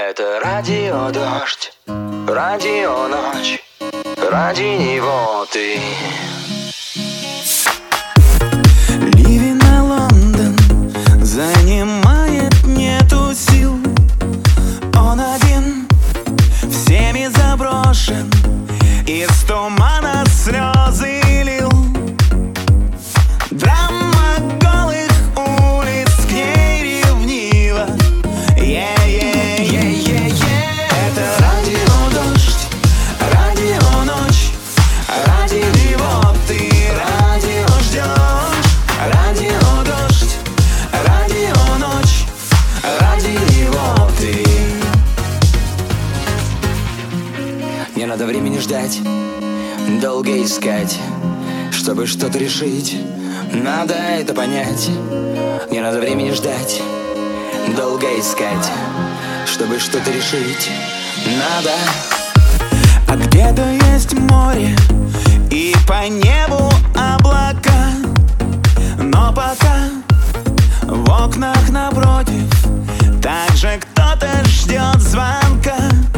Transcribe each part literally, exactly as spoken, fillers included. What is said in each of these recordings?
Это радио дождь, радио ночь, ради него ты. Ливень на Лондон занимает, нету сил. Он один, всеми заброшен, из тумана слезы лил. Драма голых улиц к ней ревнива. Е-е-е-е-е. Это радио дождь, радио ночь, ради него ты радио ждешь. Радио дождь, радио ночь, ради него ты. Не надо времени ждать, долго искать, чтобы что-то решить. Надо это понять. Не надо времени ждать, долго искать, чтобы что-то решить. Надо. А где-то есть море и по небу облака, но пока в окнах напротив также кто-то ждет звонка.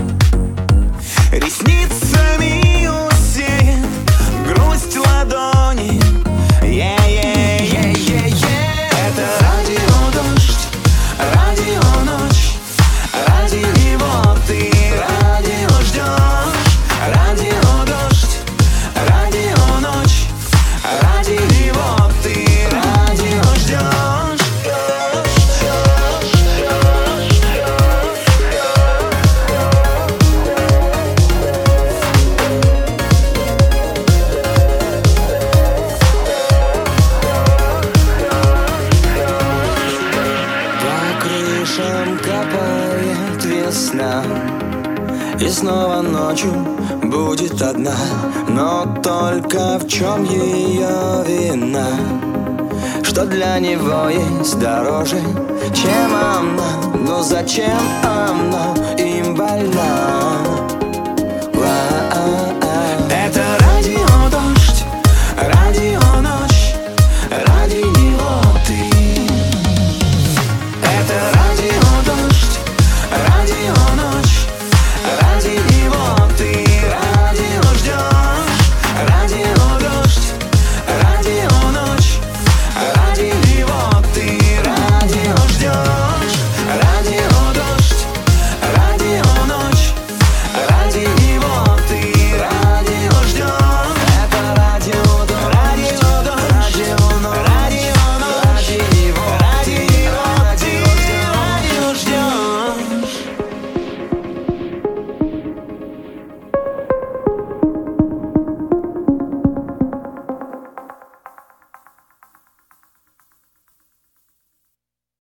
Ресницами усеет грусть ладони. Е-е-е-е-е. Это радио дождь, радио ночь, ради него ты радио ждешь. Радио дождь, радио ночь, ради него ты радио ждешь. По крышам капает весна, и снова ночью будет одна. Но только в чем ее вина? Что для него есть дороже, чем она? Но зачем она им больна?